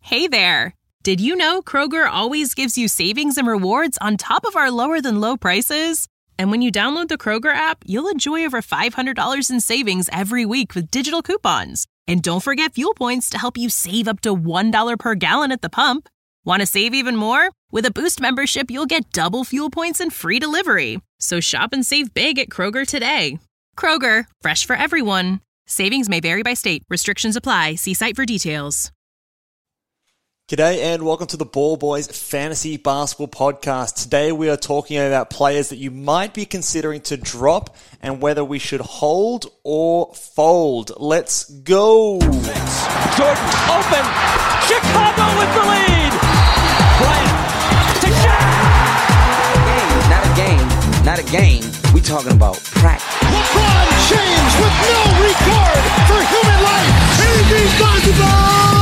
Hey there! Did you know Kroger always gives you savings and rewards on top of our lower-than-low prices? And when you download the Kroger app, you'll enjoy over $500 in savings every week with digital coupons. And don't forget fuel points to help you save up to $1 per gallon at the pump. Want to save even more? With a Boost membership, you'll get double fuel points and free delivery. So shop and save big at Kroger today. Kroger, fresh for everyone. Savings may vary by state. Restrictions apply. See site for details. G'day and welcome to the Ball Boys Fantasy Basketball Podcast. Today we are talking about players that you might be considering to drop and whether we should hold or fold. Let's go! Jordan open! Chicago with the lead! Bryant to Shaq! Not a game. We talking about practice. LeBron James with no regard for human life. Anything's possible!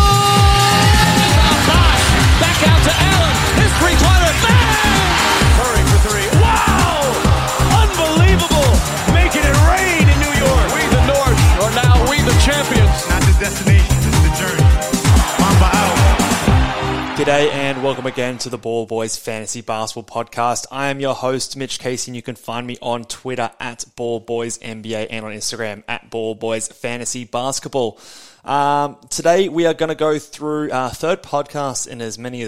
Back out to Allen. His three-pointer. Bang! Curry for three. Wow! Unbelievable! Making it rain in New York. We the North are now we the champions. Not the destination, it's the journey. Mamba out. G'day and welcome again to the Ball Boys Fantasy Basketball Podcast. I am your host, Mitch Casey, and you can find me on Twitter at BallBoysNBA and on Instagram at BallBoysFantasyBasketball. Today we are going to go through our third podcast in as many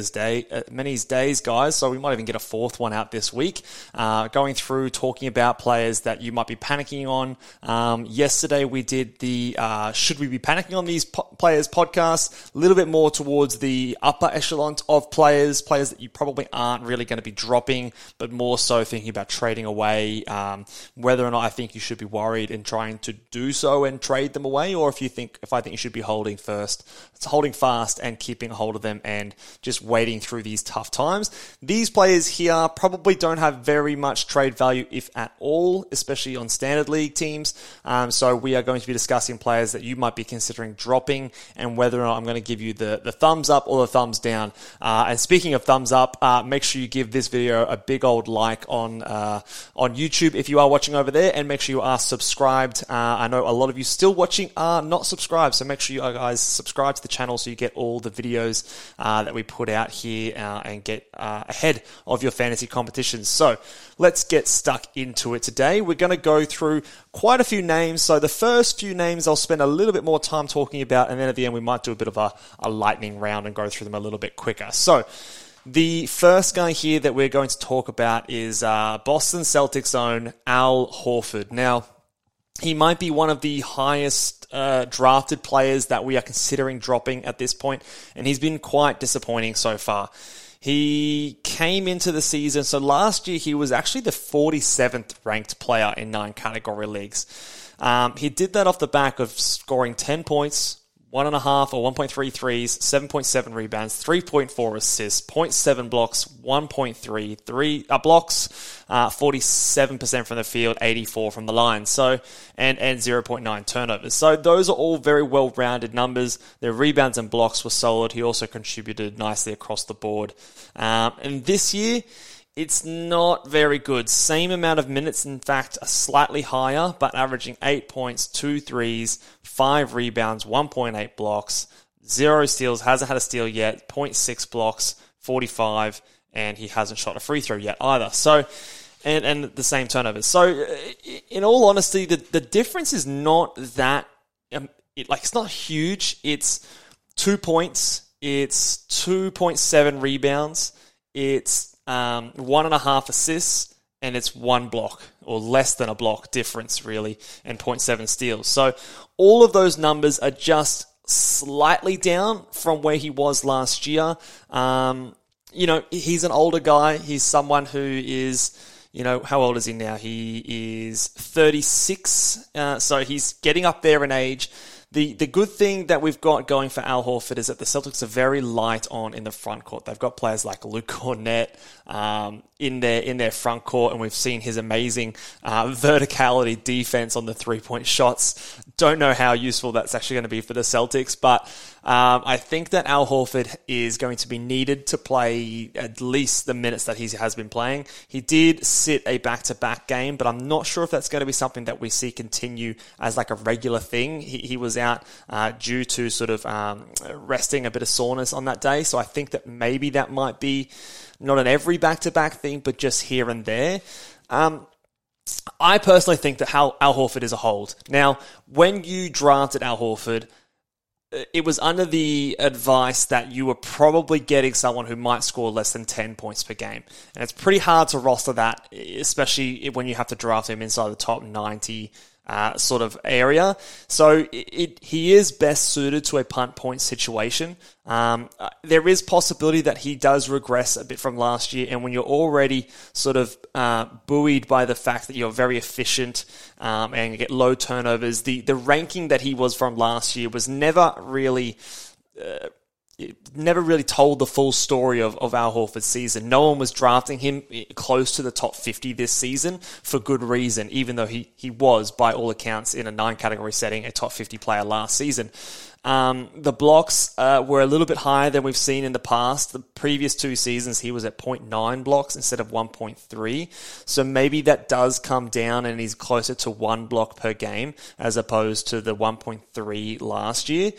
days, guys. So we might even get a fourth one out this week. Going through talking about players that you might be panicking on. Yesterday we did the Should We Be Panicking on These Players podcast. A little bit more towards the upper echelon of players that you probably aren't really going to be dropping, but more so thinking about trading away. Whether or not I think you should be worried in trying to do so and trade them away, or if I think you should be holding fast and keeping a hold of them and just waiting through these tough times. These players here probably don't have very much trade value, if at all, especially on standard league teams. So we are going to be discussing players that you might be considering dropping and whether or not I'm going to give you the thumbs up or the thumbs down. And speaking of thumbs up, make sure you give this video a big old like on YouTube if you are watching over there, and make sure you are subscribed. I know a lot of you still watching are not subscribed, so make sure you guys subscribe to the channel so you get all the videos that we put out here and get ahead of your fantasy competitions. So let's get stuck into it today. We're going to go through quite a few names. So the first few names I'll spend a little bit more time talking about, and then at the end we might do a bit of a lightning round and go through them a little bit quicker. So the first guy here that we're going to talk about is Boston Celtics own Al Horford. Now, he might be one of the highest drafted players that we are considering dropping at this point, and he's been quite disappointing so far. He came into the season, so last year he was actually the 47th ranked player in 9 category leagues. He did that off the back of scoring 10 points, 1.5 or 1.3 threes, 7.7 rebounds, 3.4 assists, 0.7 blocks, 1.3 blocks, 47% from the field, 84 from the line, so and 0.9 turnovers. So those are all very well-rounded numbers. Their rebounds and blocks were solid. He also contributed nicely across the board. And this year, it's not very good. Same amount of minutes, in fact, slightly higher, but averaging 8 points, 2 threes, 5 rebounds, 1.8 blocks, 0 steals, hasn't had a steal yet, 0.6 blocks, 45, and he hasn't shot a free throw yet either. So, and the same turnovers. So, in all honesty, the difference is not that, it's not huge. It's 2 points, it's 2.7 rebounds, it's 1.5 assists, and it's 1 block, or less than a block difference, really, and 0.7 steals. So all of those numbers are just slightly down from where he was last year. He's an older guy. He's someone who is, how old is he now? He is 36, so he's getting up there in age. The good thing that we've got going for Al Horford is that the Celtics are very light on in the front court. They've got players like Luke Cornett in their front court, and we've seen his amazing verticality defense on the three-point shots. Don't know how useful that's actually going to be for the Celtics, but I think that Al Horford is going to be needed to play at least the minutes that he has been playing. He did sit a back-to-back game, but I'm not sure if that's going to be something that we see continue as like a regular thing. He was out due to sort of resting a bit of soreness on that day. So I think that maybe that might be not an every back-to-back thing, but just here and there. I personally think that Al Horford is a hold. Now, when you drafted Al Horford, it was under the advice that you were probably getting someone who might score less than 10 points per game. And it's pretty hard to roster that, especially when you have to draft him inside the top 90 sort of area. So he is best suited to a punt point situation. There is possibility that he does regress a bit from last year, and when you're already sort of buoyed by the fact that you're very efficient and you get low turnovers, the ranking that he was from last year was never really told the full story of Al Horford's season. No one was drafting him close to the top 50 this season for good reason, even though he was, by all accounts, in a 9-category setting, a top 50 player last season. The blocks were a little bit higher than we've seen in the past. The previous 2 seasons, he was at 0.9 blocks instead of 1.3. So maybe that does come down and he's closer to 1 block per game as opposed to the 1.3 last year.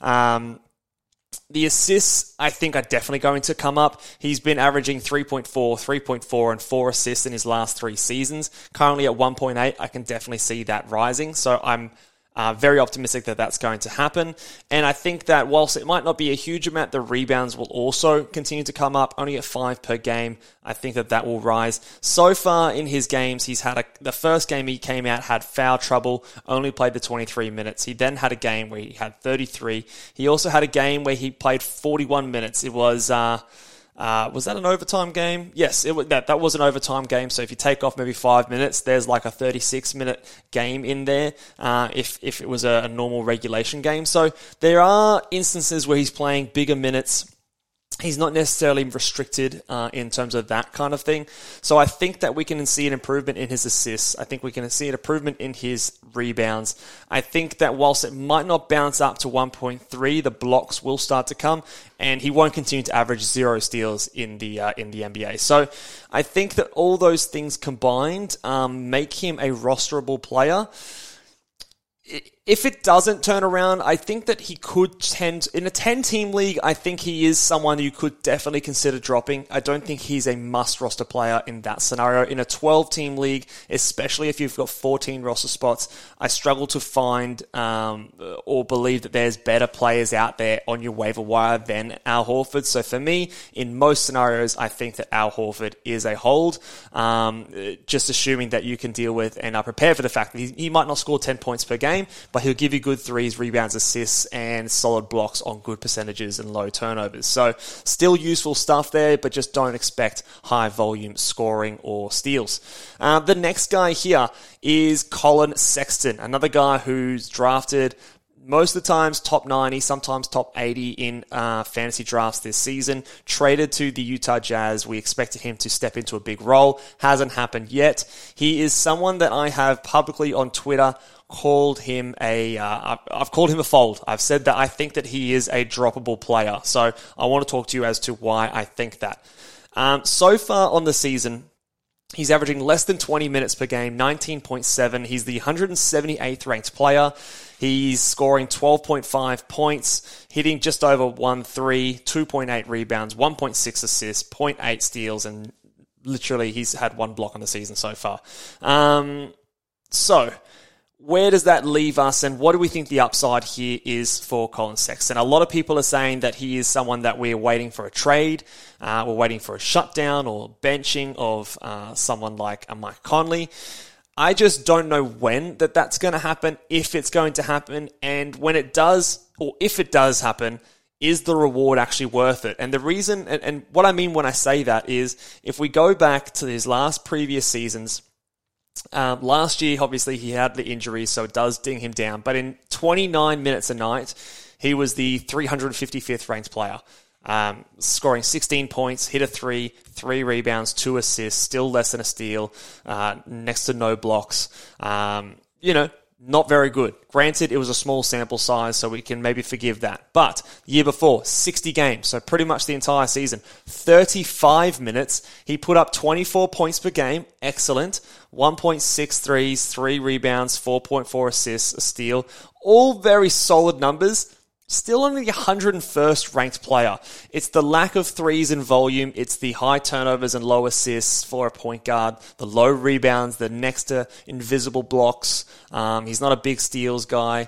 The assists, I think, are definitely going to come up. He's been averaging 3.4, and 4 assists in his last 3 seasons. Currently at 1.8, I can definitely see that rising. So I'm very optimistic that that's going to happen. And I think that whilst it might not be a huge amount, the rebounds will also continue to come up, only at 5 per game. I think that will rise. So far in his games, he's had the first game he came out had foul trouble, only played the 23 minutes. He then had a game where he had 33. He also had a game where he played 41 minutes. It was that an overtime game? Yes, that was an overtime game. So if you take off maybe 5 minutes, there's like a 36-minute game in there if it was a normal regulation game. So there are instances where he's playing bigger minutes. He's not necessarily restricted in terms of that kind of thing. So I think that we can see an improvement in his assists. I think we can see an improvement in his rebounds. I think that whilst it might not bounce up to 1.3, the blocks will start to come, and he won't continue to average 0 steals in the NBA. So I think that all those things combined make him a rosterable player. If it doesn't turn around, I think that he could tend... In a 10-team league, I think he is someone you could definitely consider dropping. I don't think he's a must-roster player in that scenario. In a 12-team league, especially if you've got 14 roster spots, I struggle to find or believe that there's better players out there on your waiver wire than Al Horford. So for me, in most scenarios, I think that Al Horford is a hold. Just assuming that you can deal with and are prepared for the fact that he might not score 10 points per game, but he'll give you good threes, rebounds, assists, and solid blocks on good percentages and low turnovers. So still useful stuff there, but just don't expect high volume scoring or steals. The next guy here is Colin Sexton, another guy who's drafted most of the times top 90, sometimes top 80 in fantasy drafts this season. Traded to the Utah Jazz. We expected him to step into a big role. Hasn't happened yet. He is someone that I have publicly on Twitter called him I've called him a fold. I've said that I think that he is a droppable player. So I want to talk to you as to why I think that. So far on the season, he's averaging less than 20 minutes per game, 19.7. He's the 178th ranked player. He's scoring 12.5 points, hitting just over 1.3, 2.8 rebounds, 1.6 assists, 0.8 steals, and literally he's had 1 block on the season so far. So where does that leave us, and what do we think the upside here is for Colin Sexton? A lot of people are saying that he is someone that we're waiting for a trade, we're waiting for a shutdown or benching of someone like a Mike Conley. I just don't know when that's going to happen, if it's going to happen, and when it does, or if it does happen, is the reward actually worth it? And the reason, and what I mean when I say that is, if we go back to his previous seasons, last year, obviously, he had the injuries, so it does ding him down. But in 29 minutes a night, he was the 355th ranked player, scoring 16 points, hit a 3 rebounds, 2 assists, still less than a steal, next to no blocks. not very good. Granted, it was a small sample size, so we can maybe forgive that. But the year before, 60 games, so pretty much the entire season, 35 minutes. He put up 24 points per game, excellent. 1.6 threes, 3 rebounds, 4.4 assists, a steal. All very solid numbers. Still only the 101st ranked player. It's the lack of threes in volume. It's the high turnovers and low assists for a point guard. The low rebounds, the next to invisible blocks. He's not a big steals guy.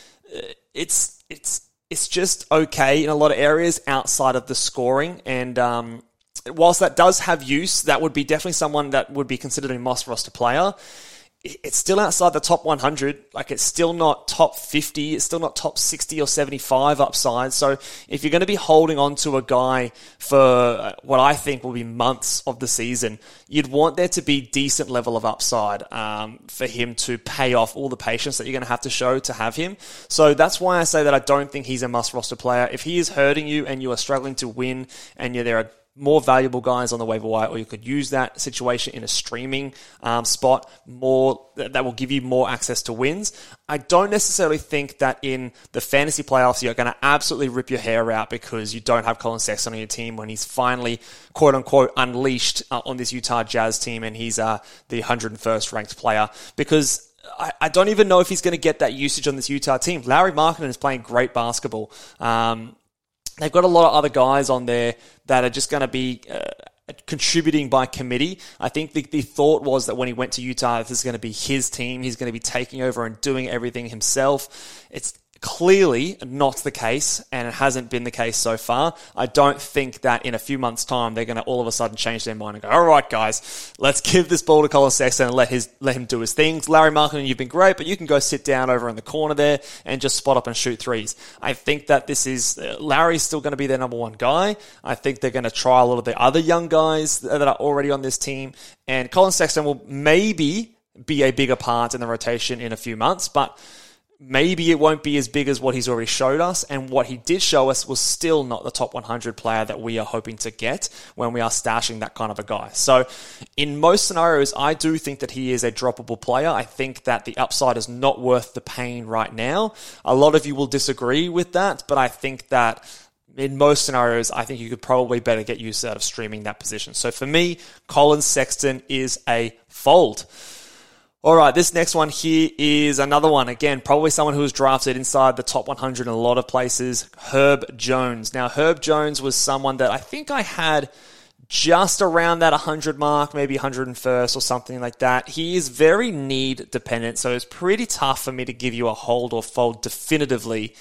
It's just okay in a lot of areas outside of the scoring. And whilst that does have use, that would be definitely someone that would be considered a must roster player. It's still outside the top 100. Like, it's still not top 50. It's still not top 60 or 75 upside. So if you're going to be holding on to a guy for what I think will be months of the season, you'd want there to be decent level of upside for him to pay off all the patience that you're going to have to show to have him. So that's why I say that I don't think he's a must roster player. If he is hurting you and you are struggling to win and there are more valuable guys on the waiver wire, or you could use that situation in a streaming spot more that will give you more access to wins. I don't necessarily think that in the fantasy playoffs you're going to absolutely rip your hair out because you don't have Colin Sexton on your team when he's finally quote-unquote unleashed on this Utah Jazz team and he's the 101st ranked player, because I don't even know if he's going to get that usage on this Utah team. Lauri Markkanen is playing great basketball. They've got a lot of other guys on there that are just going to be contributing by committee. I think the thought was that when he went to Utah, this is going to be his team. He's going to be taking over and doing everything himself. It's clearly not the case, and it hasn't been the case so far. I don't think that in a few months' time they're going to all of a sudden change their mind and go, all right, guys, let's give this ball to Colin Sexton and let him do his things. Lauri Markkanen, you've been great, but you can go sit down over in the corner there and just spot up and shoot threes. I think that this is Larry's still going to be their number one guy. I think they're going to try a lot of the other young guys that are already on this team, and Colin Sexton will maybe be a bigger part in the rotation in a few months, but maybe it won't be as big as what he's already showed us, and what he did show us was still not the top 100 player that we are hoping to get when we are stashing that kind of a guy. So in most scenarios, I do think that he is a droppable player. I think that the upside is not worth the pain right now. A lot of you will disagree with that, but I think that in most scenarios, I think you could probably better get use out of streaming that position. So for me, Colin Sexton is a fold. All right, this next one here is another one. Again, probably someone who was drafted inside the top 100 in a lot of places, Herb Jones. Now, Herb Jones was someone that I think I had just around that 100 mark, maybe 101st or something like that. He is very need dependent, so it's pretty tough for me to give you a hold or fold definitively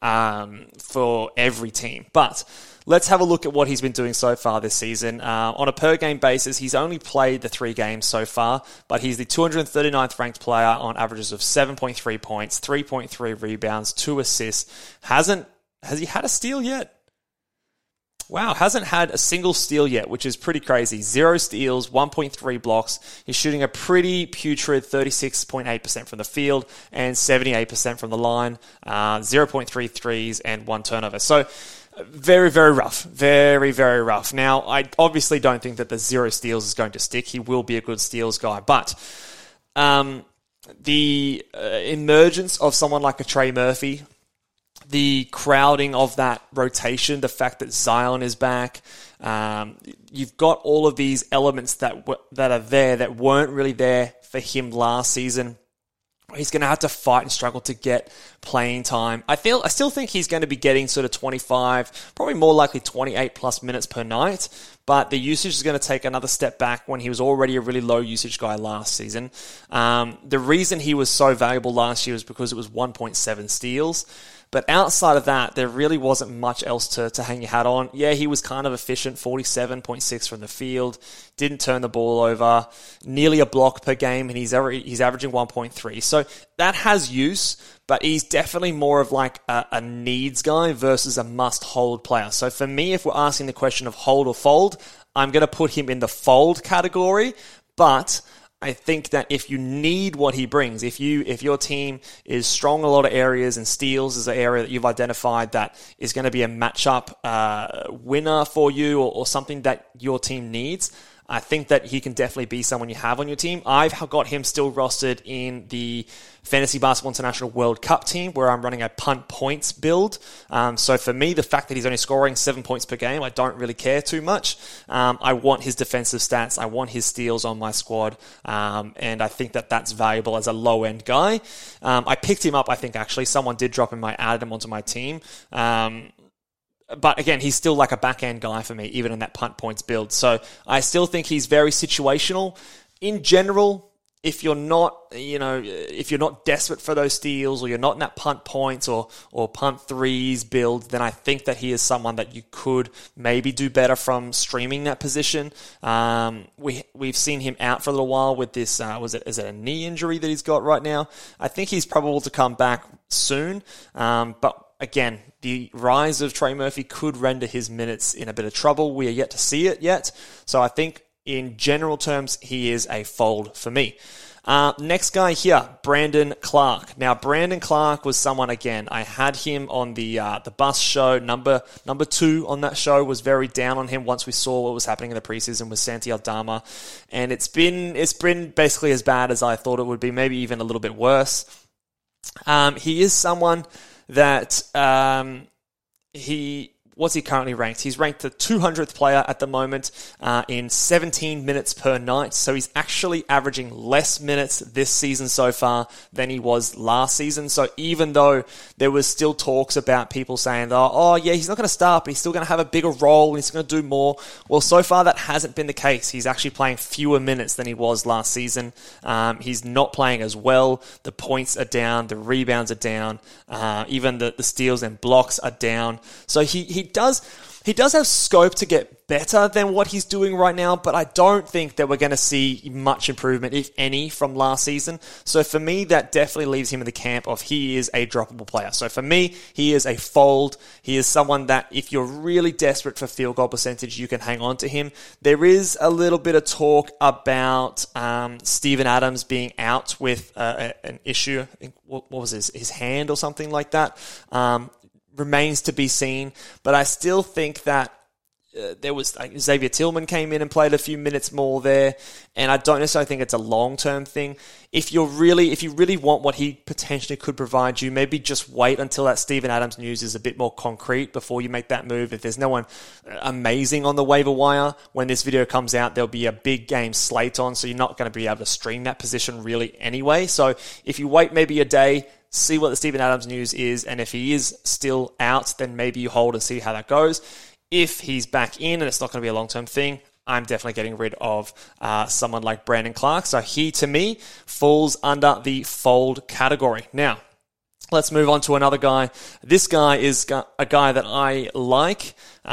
for every team. But let's have a look at what he's been doing so far this season. On a per-game basis, he's only played the 3 games so far, but he's the 239th ranked player on averages of 7.3 points, 3.3 rebounds, 2 assists. Has he had a steal yet? Wow, hasn't had a single steal yet, which is pretty crazy. 0 steals, 1.3 blocks. He's shooting a pretty putrid 36.8% from the field and 78% from the line, 0.3 threes and 1 turnover. So very, very rough. Very, very rough. Now, I obviously don't think that the 0 steals is going to stick. He will be a good steals guy. But the emergence of someone like a Trey Murphy, the crowding of that rotation, the fact that Zion is back, you've got all of these elements that are there that weren't really there for him last season. He's going to have to fight and struggle to get playing time. I still think he's going to be getting sort of 25, probably more likely 28 plus minutes per night, but the usage is going to take another step back when he was already a really low usage guy last season. The reason he was so valuable last year was because it was 1.7 steals. But outside of that, there really wasn't much else to hang your hat on. Yeah, he was kind of efficient, 47.6 from the field, didn't turn the ball over, nearly a block per game, and he's averaging 1.3. So that has use, but he's definitely more of like a needs guy versus a must-hold player. So for me, if we're asking the question of hold or fold, I'm going to put him in the fold category, but I think that if you need what he brings, if your team is strong in a lot of areas and steals is an area that you've identified that is going to be a matchup winner for you or something that your team needs, I think that he can definitely be someone you have on your team. I've got him still rostered in the Fantasy Basketball International World Cup team where I'm running a punt points build. So for me, the fact that he's only scoring 7 points per game, I don't really care too much. I want his defensive stats. I want his steals on my squad. And I think that that's valuable as a low-end guy. I picked him up, I think, actually. Someone did drop him. I added him onto my team. But again, he's still like a back-end guy for me, even in that punt points build. So I still think he's very situational. In general, if you're not, if you're not desperate for those steals, or you're not in that punt points or punt threes build, then I think that he is someone that you could maybe do better from streaming that position. We've seen him out for a little while with this, is it a knee injury that he's got right now? I think he's probable to come back soon. But again, the rise of Trey Murphy could render his minutes in a bit of trouble. We are yet to see it yet. So I think in general terms, he is a fold for me. Next guy here, Brandon Clark. Now, Brandon Clark was someone, again, I had him on the bus show. Number 2 on that show, was very down on him once we saw what was happening in the preseason with Santi Aldama. And it's been basically as bad as I thought it would be, maybe even a little bit worse. He is someone that what's he currently ranked? He's ranked the 200th player at the moment in 17 minutes per night. So he's actually averaging less minutes this season so far than he was last season. So even though there was still talks about people saying, oh yeah, he's not going to start, but he's still going to have a bigger role and he's going to do more. Well, so far that hasn't been the case. He's actually playing fewer minutes than he was last season. He's not playing as well. The points are down. The rebounds are down. Even the steals and blocks are down. So he does have scope to get better than what he's doing right now, but I don't think that we're going to see much improvement, if any, from last season. So for me, that definitely leaves him in the camp of he is a droppable player. So for me, he is a fold. He is someone that if you're really desperate for field goal percentage, you can hang on to him. There is a little bit of talk about Steven Adams being out with an issue. I think, what was his hand or something like that? Remains to be seen, but I still think that there was Xavier Tillman came in and played a few minutes more there, and I don't necessarily think it's a long-term thing. If you really want what he potentially could provide you, maybe just wait until that Steven Adams news is a bit more concrete before you make that move. If there's no one amazing on the waiver wire, when this video comes out, there'll be a big game slate on, so you're not going to be able to stream that position really anyway. So if you wait maybe a day, see what the Steven Adams news is, and if he is still out, then maybe you hold and see how that goes. If he's back in and it's not going to be a long-term thing, I'm definitely getting rid of someone like Brandon Clark. So he, to me, falls under the fold category. Now, let's move on to another guy. This guy is a guy that I like.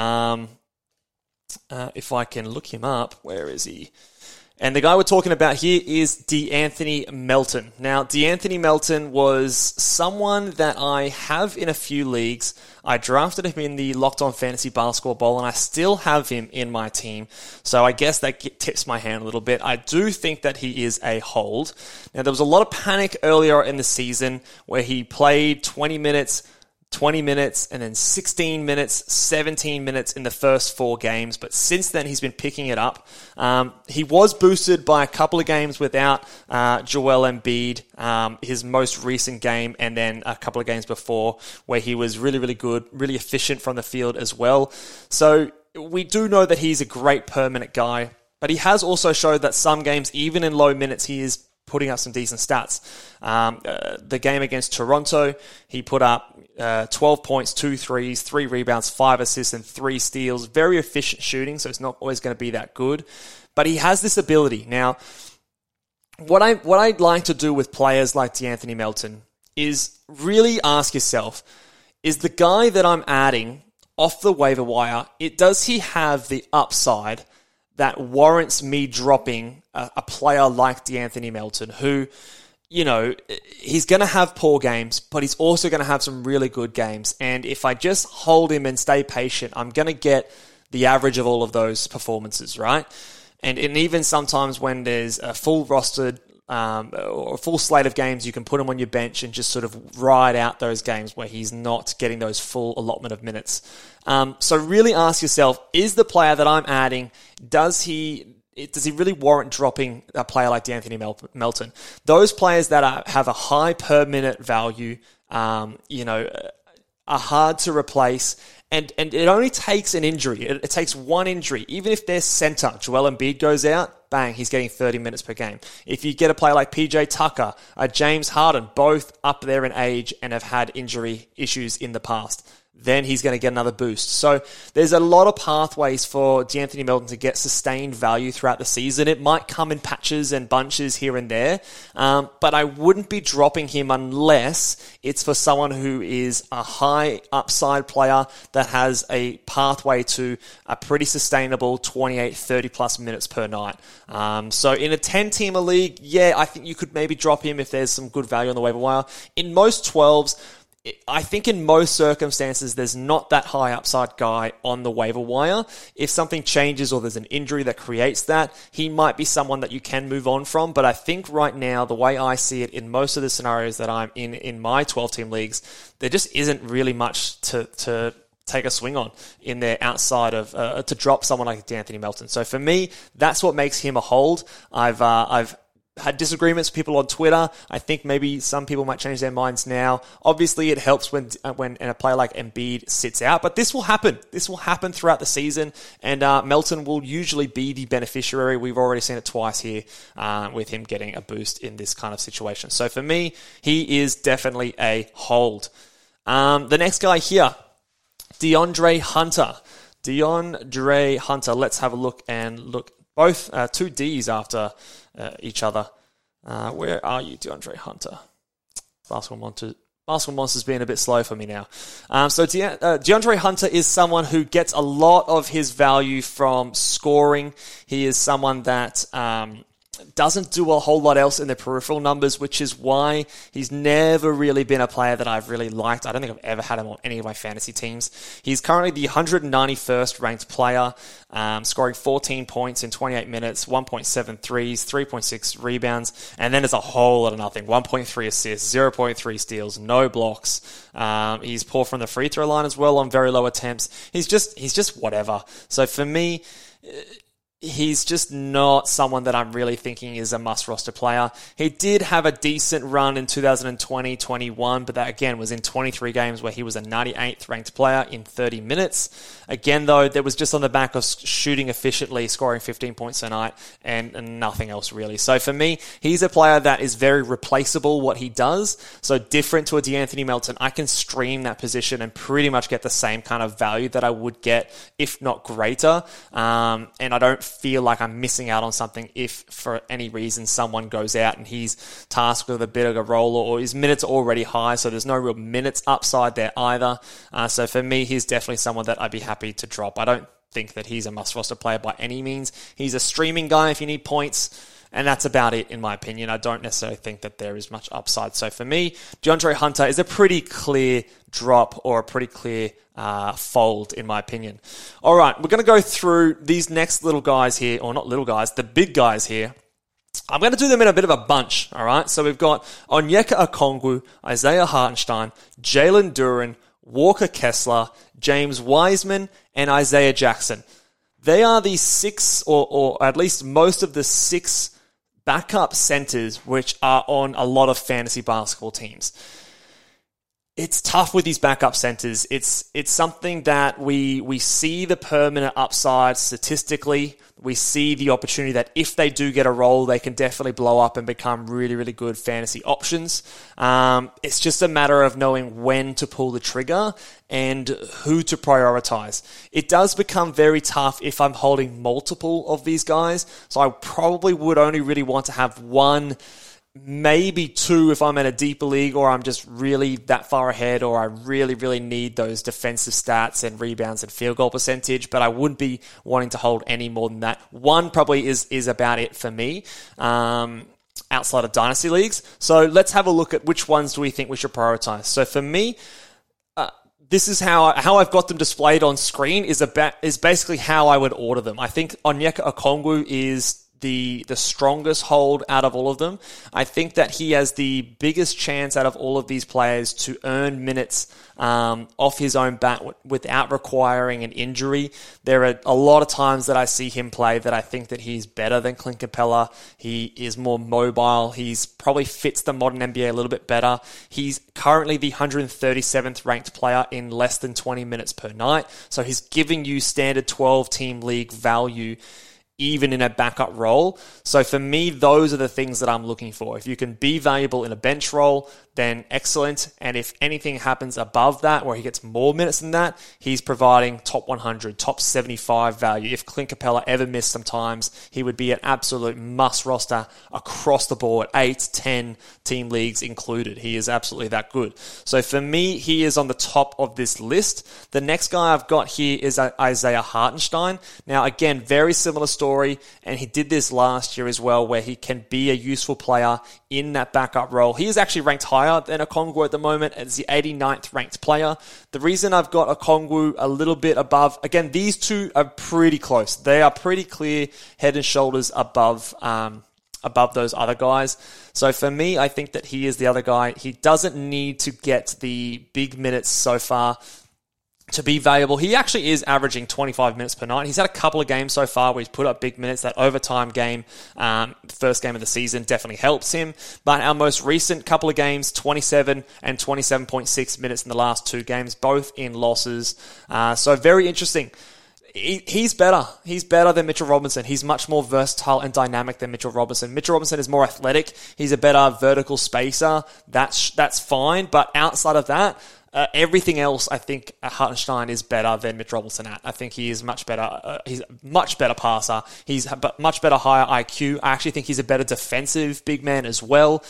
If I can look him up, where is he? And the guy we're talking about here is DeAnthony Melton. Now, DeAnthony Melton was someone that I have in a few leagues. I drafted him in the Locked On Fantasy Basketball Bowl, and I still have him in my team. So I guess that tips my hand a little bit. I do think that he is a hold. Now, there was a lot of panic earlier in the season where he played 20 minutes, and then 16 minutes, 17 minutes in the first 4 games. But since then, he's been picking it up. He was boosted by a couple of games without Joel Embiid, his most recent game, and then a couple of games before where he was really, really good, really efficient from the field as well. So we do know that he's a great permanent guy, but he has also showed that some games, even in low minutes, he is putting up some decent stats. The game against Toronto, he put up 12 points, 2 threes, 3 rebounds, 5 assists, and 3 steals. Very efficient shooting, so it's not always going to be that good. But he has this ability. Now, what I'd like to do with players like DeAnthony Melton is really ask yourself, is the guy that I'm adding off the waiver wire, does he have the upside that warrants me dropping a player like DeAnthony Melton, who, he's going to have poor games, but he's also going to have some really good games. And if I just hold him and stay patient, I'm going to get the average of all of those performances, right? And even sometimes when there's a full rostered or a full slate of games, you can put him on your bench and just sort of ride out those games where he's not getting those full allotment of minutes. So really ask yourself, is the player that I'm adding, does he does he really warrant dropping a player like D'Anthony Melton? Those players that have a high per minute value, are hard to replace. And it only takes an injury. It takes one injury. Even if their center, Joel Embiid, goes out, bang, he's getting 30 minutes per game. If you get a player like PJ Tucker, James Harden, both up there in age and have had injury issues in the past, then he's going to get another boost. So there's a lot of pathways for D'Anthony Melton to get sustained value throughout the season. It might come in patches and bunches here and there, but I wouldn't be dropping him unless it's for someone who is a high upside player that has a pathway to a pretty sustainable 28, 30 plus minutes per night. So in a 10-teamer league, yeah, I think you could maybe drop him if there's some good value on the waiver wire. In most 12s, I think in most circumstances, there's not that high upside guy on the waiver wire. If something changes or there's an injury that creates that, he might be someone that you can move on from. But I think right now, the way I see it in most of the scenarios that I'm in my 12-team leagues, there just isn't really much to take a swing on in there outside of to drop someone like D'Anthony Melton. So for me, that's what makes him a hold. I've had disagreements with people on Twitter. I think maybe some people might change their minds now. Obviously, it helps when a player like Embiid sits out, but this will happen. This will happen throughout the season, and Melton will usually be the beneficiary. We've already seen it twice here with him getting a boost in this kind of situation. So for me, he is definitely a hold. The next guy here, DeAndre Hunter. DeAndre Hunter. Let's have a look both two Ds after each other. Where are you, DeAndre Hunter? Basketball Monster's being a bit slow for me now. So DeAndre Hunter is someone who gets a lot of his value from scoring. He is someone that doesn't do a whole lot else in the peripheral numbers, which is why he's never really been a player that I've really liked. I don't think I've ever had him on any of my fantasy teams. He's currently the 191st ranked player, scoring 14 points in 28 minutes, 1.7 threes, 3.6 rebounds, and then there's a whole lot of nothing. 1.3 assists, 0.3 steals, no blocks. He's poor from the free throw line as well on very low attempts. He's just whatever. So for me, he's just not someone that I'm really thinking is a must-roster player. He did have a decent run in 2020-21, but that, again, was in 23 games where he was a 98th ranked player in 30 minutes. Again, though, that was just on the back of shooting efficiently, scoring 15 points a night, and nothing else really. So for me, he's a player that is very replaceable, what he does. So different to a D'Anthony Melton, I can stream that position and pretty much get the same kind of value that I would get, if not greater. And I don't feel like I'm missing out on something if for any reason someone goes out and he's tasked with a bit of a role, or his minutes are already high, so there's no real minutes upside there either. So for me, he's definitely someone that I'd be happy to drop. I don't think that he's a must-roster player by any means. He's a streaming guy if you need points, and that's about it in my opinion. I don't necessarily think that there is much upside. So for me, DeAndre Hunter is a pretty clear drop or a pretty clear fold in my opinion. All right, we're going to go through these next little guys here, or not little guys, the big guys here. I'm going to do them in a bit of a bunch, all right? So we've got Onyeka Okongwu, Isaiah Hartenstein, Jalen Duren, Walker Kessler, James Wiseman, and Isaiah Jackson. They are the six, or at least most of the six backup centers which are on a lot of fantasy basketball teams. It's tough with these backup centers. It's something that we see the permanent upside statistically. We see the opportunity that if they do get a role, they can definitely blow up and become really, really good fantasy options. It's just a matter of knowing when to pull the trigger and who to prioritize. It does become very tough if I'm holding multiple of these guys. So I probably would only really want to have one, maybe two if I'm in a deeper league, or I'm just really that far ahead, or I really, really need those defensive stats and rebounds and field goal percentage, but I wouldn't be wanting to hold any more than that. One probably is about it for me, outside of dynasty leagues. So let's have a look at which ones do we think we should prioritize. So for me, this is how I've got them displayed on screen is basically how I would order them. I think Onyeka Okongwu is the strongest hold out of all of them. I think that he has the biggest chance out of all of these players to earn minutes off his own bat without requiring an injury. There are a lot of times that I see him play that I think that he's better than Clint Capella. He is more mobile. He's probably fits the modern NBA a little bit better. He's currently the 137th ranked player in less than 20 minutes per night. So he's giving you standard 12-team league value even in a backup role. So for me, those are the things that I'm looking for. If you can be valuable in a bench role, then excellent. And if anything happens above that, where he gets more minutes than that, he's providing top 100, top 75 value. If Clint Capella ever missed sometimes, he would be an absolute must roster across the board, 8, 10 team leagues included. He is absolutely that good. So for me, he is on the top of this list. The next guy I've got here is Isaiah Hartenstein. Now, again, very similar story, and he did this last year as well, where he can be a useful player in that backup role. He is actually ranked higher than Okongwu at the moment as the 89th ranked player. The reason I've got Okongwu a little bit above, again, these two are pretty close. They are pretty clear head and shoulders above those other guys. So for me, I think that he is the other guy. He doesn't need to get the big minutes so far to be valuable. He actually is averaging 25 minutes per night. He's had a couple of games so far where he's put up big minutes. That overtime game, first game of the season, definitely helps him. But our most recent couple of games, 27 and 27.6 minutes in the last 2 games, both in losses. So very interesting. He's better. He's better than Mitchell Robinson. He's much more versatile and dynamic than Mitchell Robinson. Mitchell Robinson is more athletic. He's a better vertical spacer. That's fine. But outside of that, everything else, I think Hartenstein is better than Mitch Robinson at. I think he is much better. He's a much better passer. He's much better higher IQ. I actually think he's a better defensive big man as well.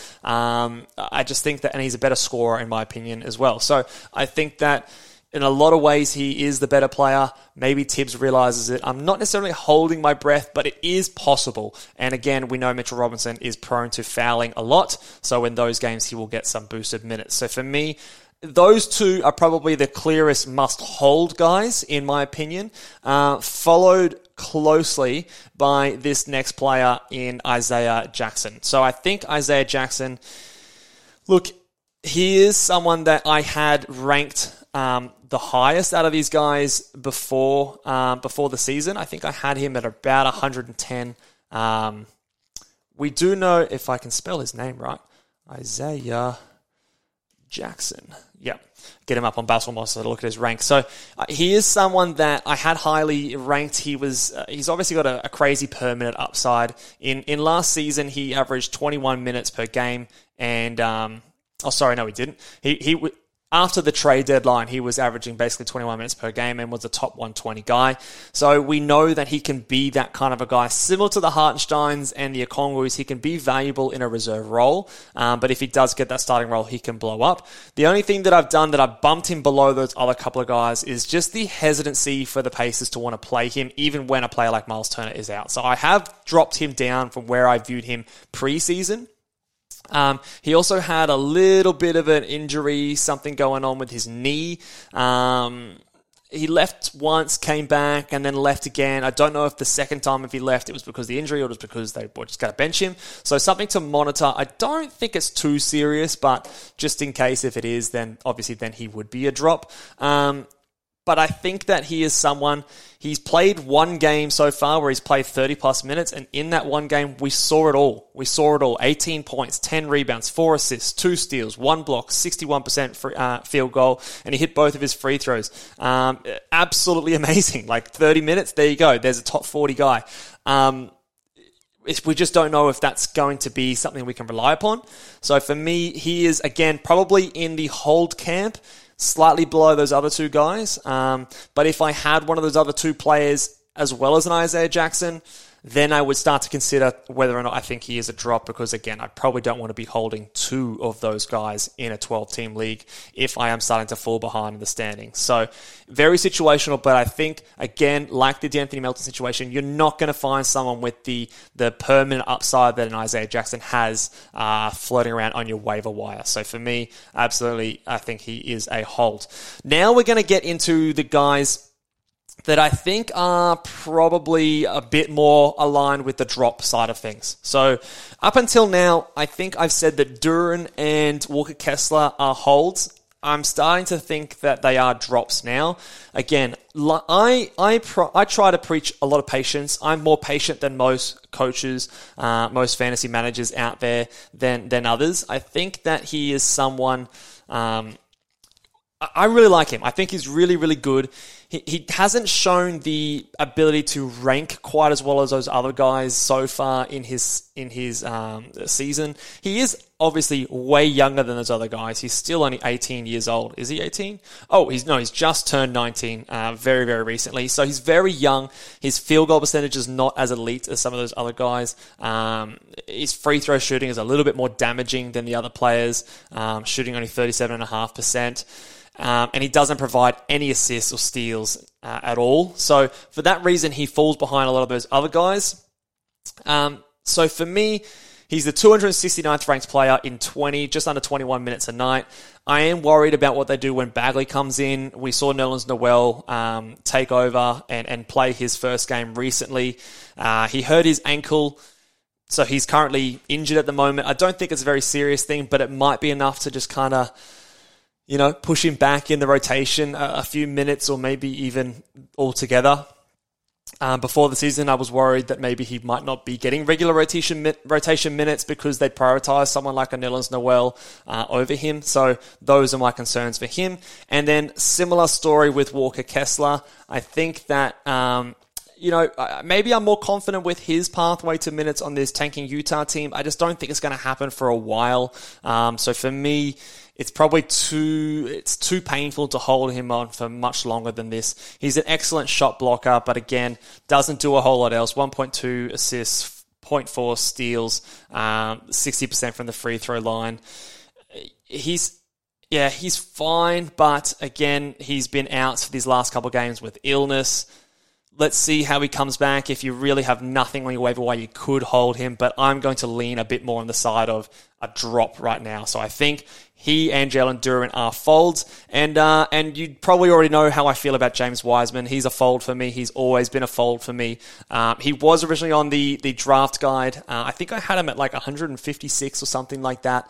I just think that, and he's a better scorer in my opinion as well. So I think that in a lot of ways, he is the better player. Maybe Tibbs realizes it. I'm not necessarily holding my breath, but it is possible. And again, we know Mitchell Robinson is prone to fouling a lot. So in those games, he will get some boosted minutes. So for me, those two are probably the clearest must-hold guys, in my opinion, followed closely by this next player in Isaiah Jackson. So I think Isaiah Jackson, look, he is someone that I had ranked the highest out of these guys before the season. I think I had him at about 110. We do know, if I can spell his name right, Isaiah Jackson. Yeah, get him up on Basketball Monster to look at his rank. So he is someone that I had highly ranked. He's obviously got a crazy per minute upside. In last season, he averaged 21 minutes per game, and he didn't. He after the trade deadline, he was averaging basically 21 minutes per game and was a top 120 guy. So we know that he can be that kind of a guy. Similar to the Hartensteins and the Okongwus, he can be valuable in a reserve role. But if he does get that starting role, he can blow up. The only thing that I've done that I've bumped him below those other couple of guys is just the hesitancy for the Pacers to want to play him, even when a player like Miles Turner is out. So I have dropped him down from where I viewed him preseason. He also had a little bit of an injury, something going on with his knee. He left once, came back, and then left again. I don't know if the second time if he left, it was because of the injury or just because they were just going to bench him. So something to monitor. I don't think it's too serious, but just in case if it is, then obviously then he would be a drop. But I think that he is someone, he's played one game so far where he's played 30-plus minutes, and in that one game, we saw it all. 18 points, 10 rebounds, 4 assists, 2 steals, 1 block, 61% field goal, and he hit both of his free throws. Absolutely amazing. 30 minutes, there you go. There's a top 40 guy. We just don't know if that's going to be something we can rely upon. So for me, he is, again, probably in the hold camp, slightly below those other two guys. But if I had one of those other two players as well as an Isaiah Jackson, then I would start to consider whether or not I think he is a drop, because again, I probably don't want to be holding 2 of those guys in a 12-team league if I am starting to fall behind in the standings. So very situational, but I think, again, like the D'Anthony Melton situation, you're not going to find someone with the permanent upside that an Isaiah Jackson has floating around on your waiver wire. So for me, absolutely, I think he is a hold. Now we're going to get into the guys that I think are probably a bit more aligned with the drop side of things. So up until now, I think I've said that Duren and Walker Kessler are holds. I'm starting to think that they are drops now. Again, I try to preach a lot of patience. I'm more patient than most coaches, most fantasy managers out there than others. I think that he is someone... I really like him. I think he's really, really good. He hasn't shown the ability to rank quite as well as those other guys so far in his season. He is obviously way younger than those other guys. He's still only 18 years old. Is he 18? Oh, he's just turned 19 very, very recently. So he's very young. His field goal percentage is not as elite as some of those other guys. His free throw shooting is a little bit more damaging than the other players, shooting only 37.5%. And he doesn't provide any assists or steals at all. So for that reason, he falls behind a lot of those other guys. So for me, he's the 269th ranked player in just under 21 minutes a night. I am worried about what they do when Bagley comes in. We saw Nerlens Noel take over and play his first game recently. He hurt his ankle, so he's currently injured at the moment. I don't think it's a very serious thing, but it might be enough to just kind of, push him back in the rotation a few minutes or maybe even altogether. Before the season, I was worried that maybe he might not be getting regular rotation minutes because they prioritize someone like a Nerlens Noel over him. So those are my concerns for him. And then similar story with Walker Kessler. I think that... maybe I'm more confident with his pathway to minutes on this tanking Utah team. I just don't think it's going to happen for a while. So for me, it's probably too painful to hold him on for much longer than this. He's an excellent shot blocker, but again, doesn't do a whole lot else. 1.2 assists, 0.4 steals, 60% from the free throw line. He's fine, but again, he's been out for these last couple of games with illness. Let's see how he comes back. If you really have nothing on your waiver wire, you could hold him, but I'm going to lean a bit more on the side of a drop right now. So I think he and Jalen Duren are folds, and you probably already know how I feel about James Wiseman. He's a fold for me. He's always been a fold for me. He was originally on the draft guide. I think I had him at like 156 or something like that.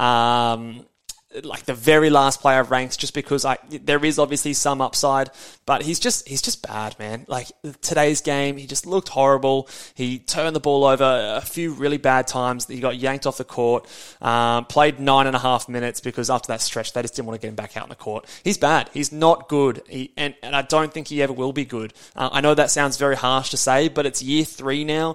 Like the very last player ranked, just because there is obviously some upside, but he's just bad, man. Like today's game, he just looked horrible. He turned the ball over a few really bad times. He got yanked off the court, played 9.5 minutes because after that stretch, they just didn't want to get him back out on the court. He's bad. He's not good. And I don't think he ever will be good. I know that sounds very harsh to say, but it's year 3 now.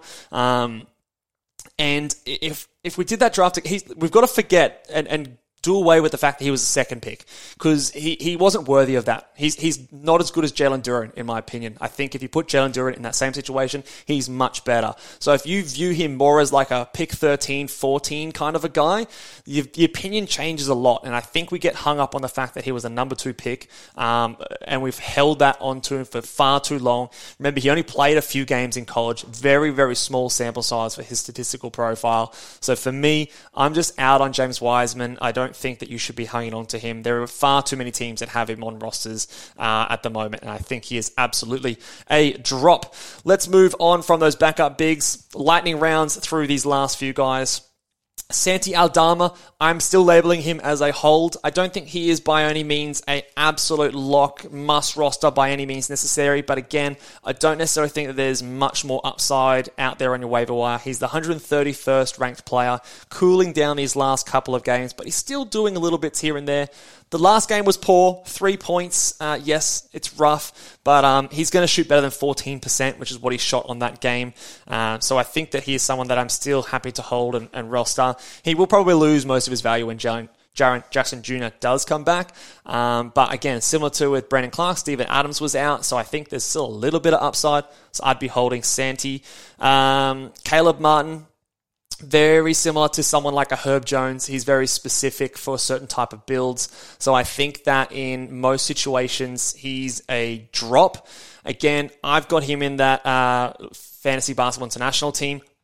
And if we did that draft, we've got to forget and do away with the fact that he was a second pick, because he wasn't worthy of that. He's not as good as Jalen Duren, in my opinion. I think if you put Jalen Duren in that same situation, he's much better. So if you view him more as like a pick 13, 14 kind of a guy, the opinion changes a lot. And I think we get hung up on the fact that he was a number 2 pick, and we've held that onto him for far too long. Remember, he only played a few games in college, very, very small sample size for his statistical profile. So for me, I'm just out on James Wiseman. I don't think that you should be hanging on to him. There are far too many teams that have him on rosters at the moment, and I think he is absolutely a drop. Let's move on from those backup bigs. Lightning rounds through these last few guys. Santi Aldama, I'm still labeling him as a hold. I don't think he is by any means an absolute lock, must roster by any means necessary. But again, I don't necessarily think that there's much more upside out there on your waiver wire. He's the 131st ranked player, cooling down these last couple of games, but he's still doing a little bits here and there. The last game was poor, 3 points. Yes, it's rough, but he's going to shoot better than 14%, which is what he shot on that game. So I think that he is someone that I'm still happy to hold and roster. He will probably lose most of his value when Jaren Jackson Jr. does come back. But again, similar to with Brandon Clark, Steven Adams was out, so I think there's still a little bit of upside. So I'd be holding Santi. Caleb Martin, very similar to someone like a Herb Jones. He's very specific for a certain type of builds. So I think that in most situations, he's a drop. Again, I've got him in that Fantasy Basketball International team.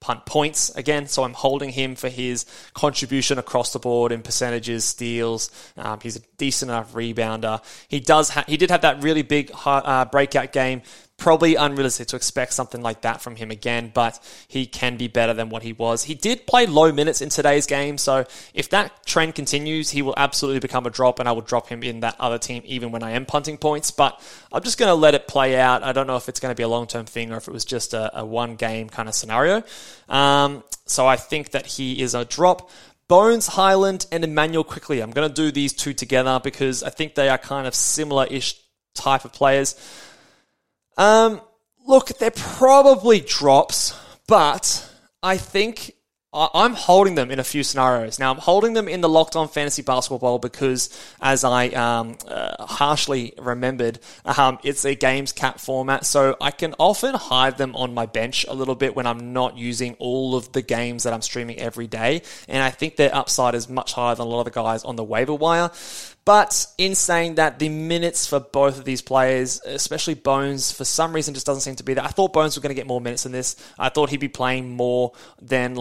punt points again, so I'm holding him for his contribution across the board in percentages, steals. He's a decent enough rebounder. He did have that really big breakout game. Probably unrealistic to expect something like that from him again, but he can be better than what he was. He did play low minutes in today's game, so if that trend continues, he will absolutely become a drop, and I will drop him in that other team even when I am punting points, but I'm just going to let it play out. I don't know if it's going to be a long-term thing or if it was just a one-game kind of scenario. So I think that he is a drop. Bones Highland and Emmanuel Quickley. I'm going to do these two together because I think they are kind of similar-ish type of players. Look, they're probably drops, but I think I'm holding them in a few scenarios. Now, I'm holding them in the Locked On Fantasy Basketball Bowl because, as I harshly remembered, it's a games cap format, so I can often hide them on my bench a little bit when I'm not using all of the games that I'm streaming every day, and I think their upside is much higher than a lot of the guys on the waiver wire. But in saying that, the minutes for both of these players, especially Bones, for some reason just doesn't seem to be there. I thought Bones was going to get more minutes than this. I thought he'd be playing more than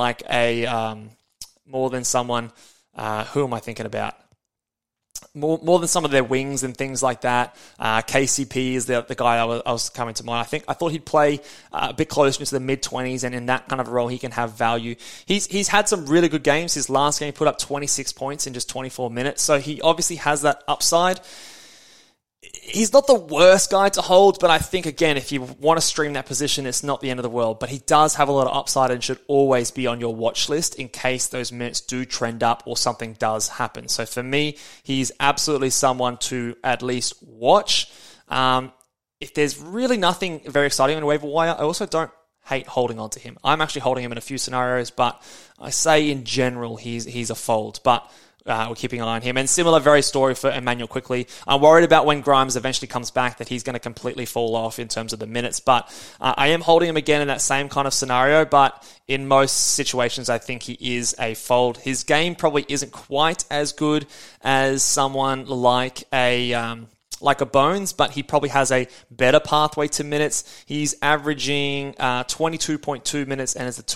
someone. Who am I thinking about? More than some of their wings and things like that. KCP is the guy I was coming to mind. I thought he'd play a bit closer into the mid-20s, and in that kind of role, he can have value. He's had some really good games. His last game, he put up 26 points in just 24 minutes, so he obviously has that upside. He's not the worst guy to hold, but I think, again, if you want to stream that position, it's not the end of the world. But he does have a lot of upside and should always be on your watch list in case those minutes do trend up or something does happen. So for me, he's absolutely someone to at least watch. If there's really nothing very exciting on the waiver wire, I also don't hate holding on to him. I'm actually holding him in a few scenarios, but I say in general he's a fold. But we're keeping an eye on him. And similar very story for Emmanuel Quickley. I'm worried about when Grimes eventually comes back that he's going to completely fall off in terms of the minutes. But I am holding him again in that same kind of scenario. But in most situations, I think he is a fold. His game probably isn't quite as good as someone like a Bones, but he probably has a better pathway to minutes. He's averaging 22.2 minutes and is the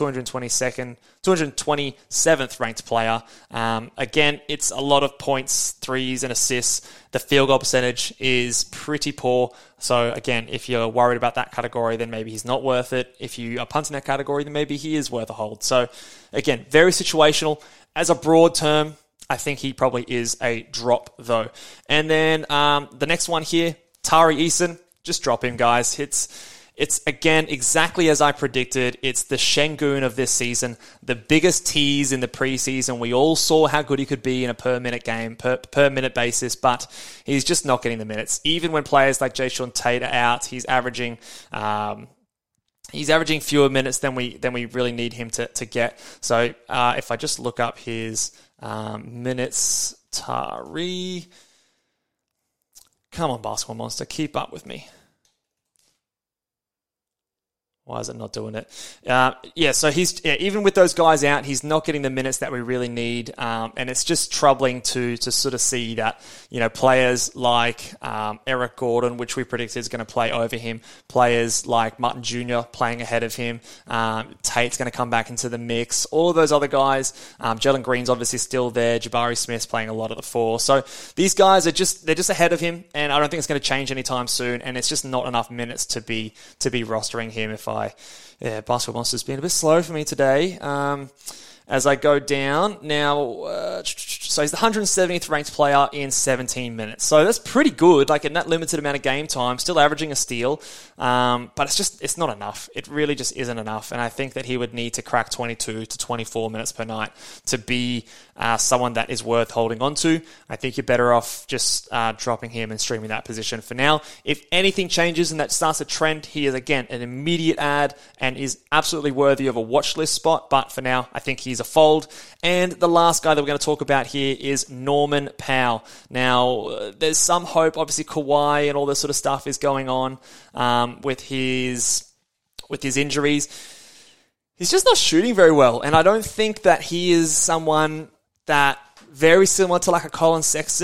227th ranked player. Again, it's a lot of points, threes, and assists. The field goal percentage is pretty poor. So again, if you're worried about that category, then maybe he's not worth it. If you are punting that category, then maybe he is worth a hold. So again, very situational. As a broad term, I think he probably is a drop, though. And then the next one here, Tari Eason. Just drop him, guys. It's again, exactly as I predicted. It's the Şengün of this season. The biggest tease in the preseason. We all saw how good he could be in a per-minute game, per minute basis, but he's just not getting the minutes. Even when players like Jae'Sean Tate are out, he's averaging fewer minutes than we really need him to get. So if I just look up his minutes, Tari. Come on, Basketball Monster, keep up with me. Why is it not doing it? So even with those guys out, he's not getting the minutes that we really need, and it's just troubling to sort of see that, players like Eric Gordon, which we predicted is going to play over him, players like Martin Jr. playing ahead of him, Tate's going to come back into the mix, all of those other guys, Jalen Green's obviously still there, Jabari Smith's playing a lot of the four, so these guys they're just ahead of him, and I don't think it's going to change anytime soon, and it's just not enough minutes to be rostering him Basketball Monster's been a bit slow for me today. As I go down now, so he's the 170th ranked player in 17 minutes. So that's pretty good, like in that limited amount of game time, still averaging a steal. But it's not enough. It really just isn't enough. And I think that he would need to crack 22 to 24 minutes per night to be someone that is worth holding on to. I think you're better off just dropping him and streaming that position for now. If anything changes and that starts a trend, he is, again, an immediate add and is absolutely worthy of a watch list spot. But for now, I think he's a fold. And the last guy that we're going to talk about here is Norman Powell. Now, there's some hope. Obviously, Kawhi and all this sort of stuff is going on with his injuries. He's just not shooting very well. And I don't think that he is someone that, very similar to like a Colin Sexton,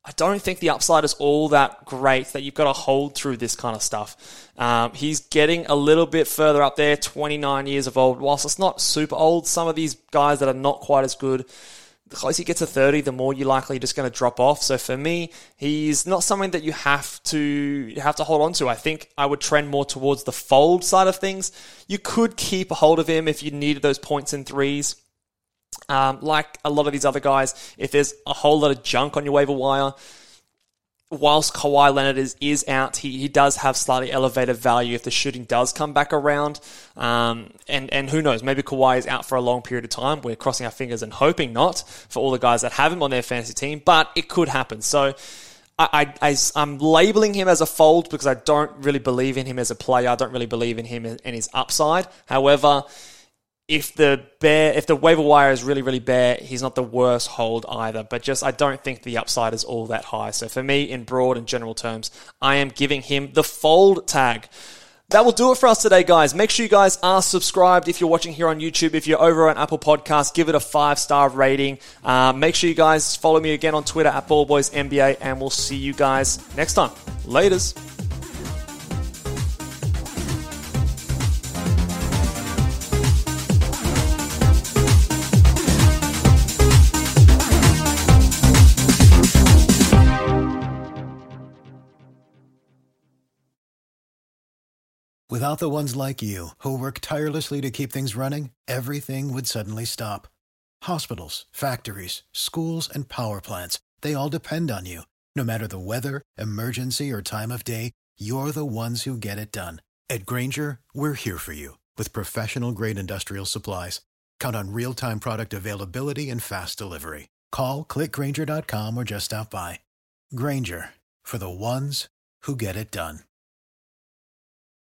I don't think the upside is all that great that you've got to hold through this kind of stuff. He's getting a little bit further up there, 29 years of old. Whilst it's not super old, some of these guys that are not quite as good, the closer you get to 30, the more you're likely just going to drop off. So for me, he's not something that you have to hold on to. I think I would trend more towards the fold side of things. You could keep a hold of him if you needed those points in threes. Like a lot of these other guys, if there's a whole lot of junk on your waiver wire, whilst Kawhi Leonard is out, he does have slightly elevated value if the shooting does come back around. And who knows, maybe Kawhi is out for a long period of time. We're crossing our fingers and hoping not for all the guys that have him on their fantasy team, but it could happen. So I'm labeling him as a fold because I don't really believe in him as a player. I don't really believe in him and his upside. However, if the waiver wire is really, really bare, he's not the worst hold either. But just, I don't think the upside is all that high. So for me, in broad and general terms, I am giving him the fold tag. That will do it for us today, guys. Make sure you guys are subscribed if you're watching here on YouTube. If you're over on Apple Podcasts, give it a 5-star rating. Make sure you guys follow me again on Twitter at BallBoysNBA, and we'll see you guys next time. Laters. Without the ones like you, who work tirelessly to keep things running, everything would suddenly stop. Hospitals, factories, schools, and power plants, they all depend on you. No matter the weather, emergency, or time of day, you're the ones who get it done. At Grainger, we're here for you with professional-grade industrial supplies. Count on real-time product availability and fast delivery. Call, click Grainger.com, or just stop by. Grainger, for the ones who get it done.